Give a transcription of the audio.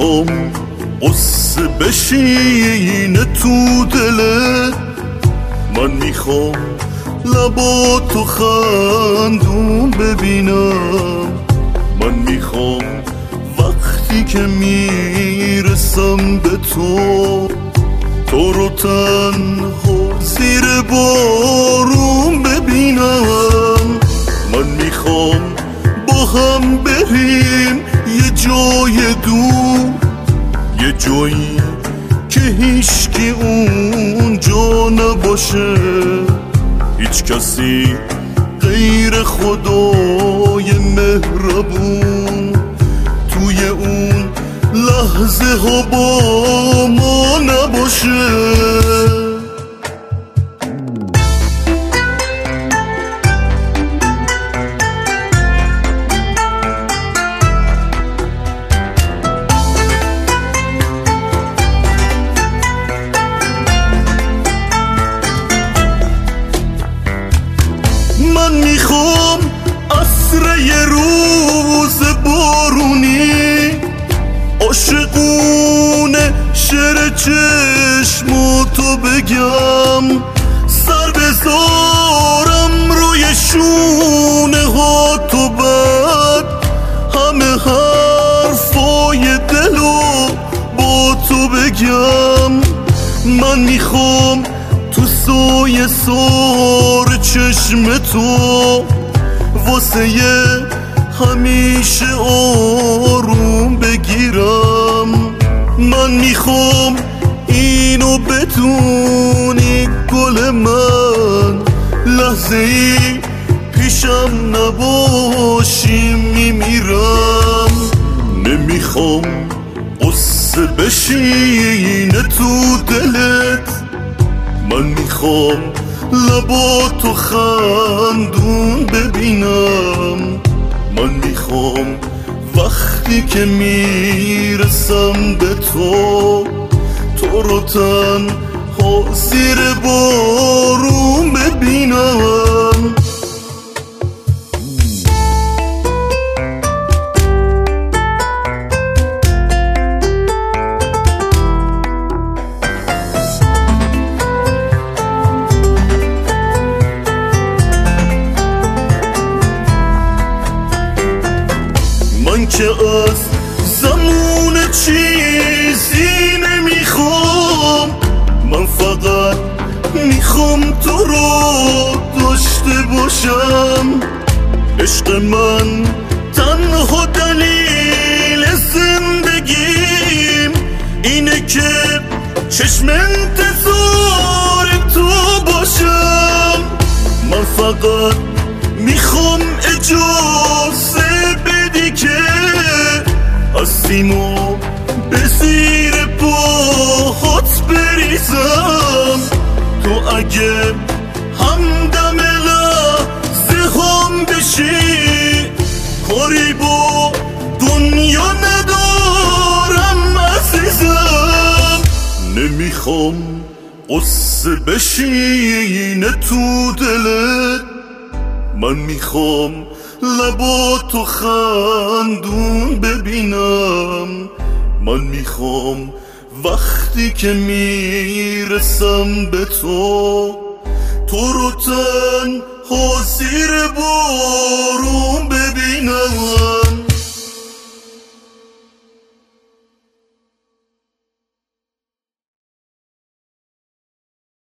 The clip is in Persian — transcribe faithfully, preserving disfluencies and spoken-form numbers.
میخوام قصه بشینه تو دلت، من میخوام لباتو خندون ببینم، من میخوام وقتی که میرسم به تو تو رو تنها زیر بارون ببینم، من میخوام با هم بریم یه جای دور، یه جایی که هیچکی اونجا نباشه، هیچ کسی غیر خدای مهربون توی اون لحظه ها با ما نباشه. من میخوام عصر یه روز بارونی عاشقونه شعر چشماتو بگم، سر بذارم روی شونه ها تو، بعد همه حرفای دلو با تو بگم. من میخوام تو سایه سار چشم تو واسه یه همیشه آروم بگیرم، من میخوام اینو بدونی گل من، لحظه ای پیشم نباشی میمیرم. نمیخوام قصه بشینه تو دلت، من میخوام لباتو خندون ببینم، من میخوام وقتی که میرسم به تو تو رو تنها زیر بارون ببینم. من که از زمون چیزی نمیخوام، من فقط میخوام تو رو داشته باشم. عشق من تنها دلیل زندگیم اینه که چشم انتظار تو باشم، من فقط میخوام اجازه بدی که از سیمو به زیر پاهات بریزم، تو اگه همدم لحظه هم بشی کاری با دنیا ندارم عزیزم. نمیخوام قصه بشینه تو دلت، من میخوام لباتو خندون ببینم، من میخوام وقتی که میرسم به تو تو رو تنها زیر بارون